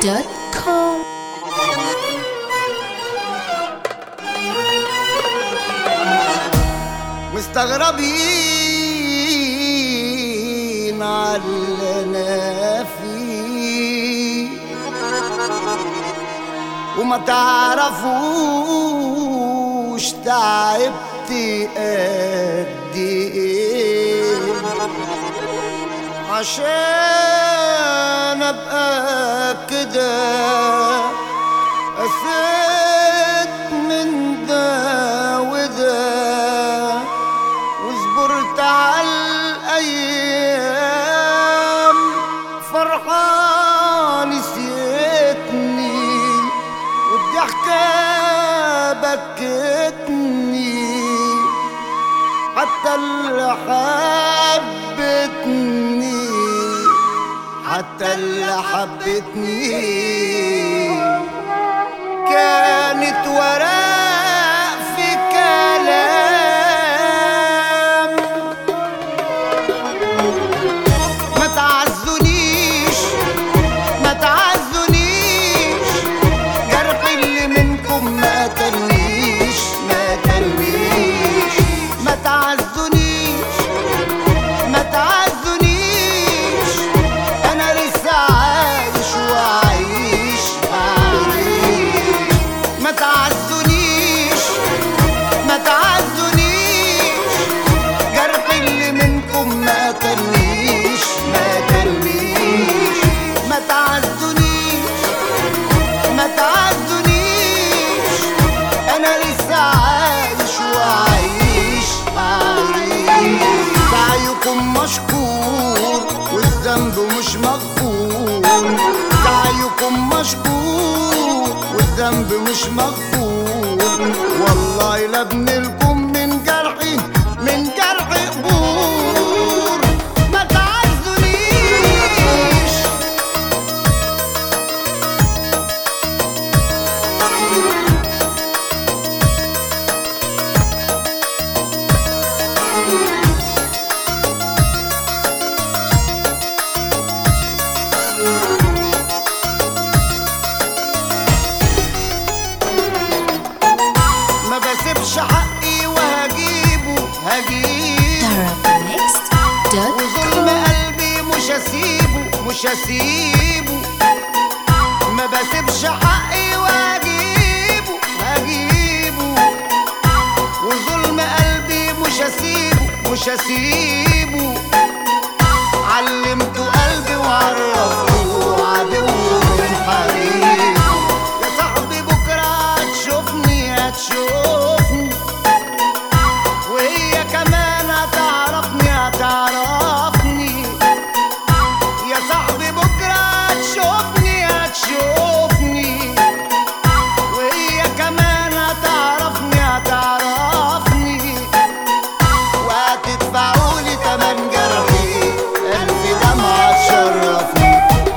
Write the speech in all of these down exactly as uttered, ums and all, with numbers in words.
دوت كوم. مستغربين عاللي انا فيه وما تعرفوش تعبت قد ايه عشان ابقى كده قسيت من ده وده وصبرت عالايام فرحان نسيتني والضحكة بكتني حتى اللي حبتني حتى اللي حبتني كانت وراء في كلام. ما تعزونيش ما تعزونيش جرح اللي منكم ما قتلنيش ما قتلنيش. ما تعزونيش ما تعزونيش انا لسه عايش وعايش عايش. ما تعزونيش ما تعزونيش جرح اللي منكم ما قتلنيش ما قتلنيش. ما تعزونيش ما تعزونيش انا لسه عايش وعايش عايش. سعيكم مشكور والذنب مش مغفور. سعيكم مشكور والذنب مش مغفور. والله لا ابنلكم من جرحي من جرحي قبور. ما تعزونيش ما بسيبش حقي وهجيبه هجيبه وظلم قلبي مش هسيبه مش هسيبه. ما بسيبش حقي وهجيبه هجيبه وظلم قلبي مش هسيبه مش هسيبه. علمته قلبي وعرفته عدو من حبيبه. يا صاحبي بكره هتشوفني هتشوفني وهي كمان هتعرفني هتعرفني. يا صاحبي بكره هتشوفني هتشوفني وهي كمان هتعرفني هتعرفني. وهتدفعولي تمن جرحي ألف دمعة تشرفني.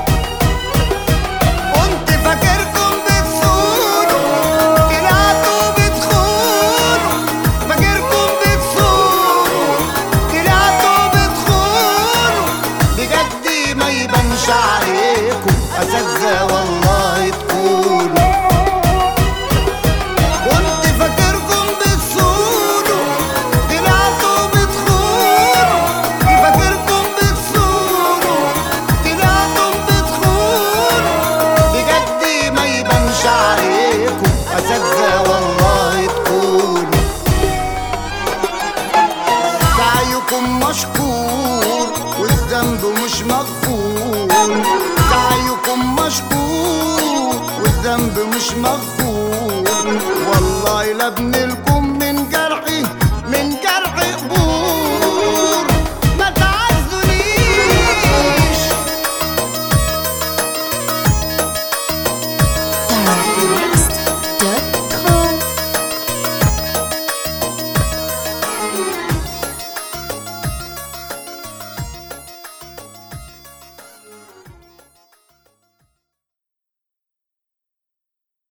كنت فاكركم بتصونوا طلعتوا بتخونوا. فاكركم بتصونوا طلعتوا بتخونوا. بجد ما يبانش عليكم أساتذة والله تكونوا. كنت فاكركم بتصونوا طلعتوا بتخونوا. فاكركم بتصونوا طلعتوا بتخونوا. بجد ما يبانش عليكم أساتذة والله تكونوا. سعيكم مشكور والذنب مش مغفور. سعيكم مشكور والذنب مش مغفور. والله لا ابنلكم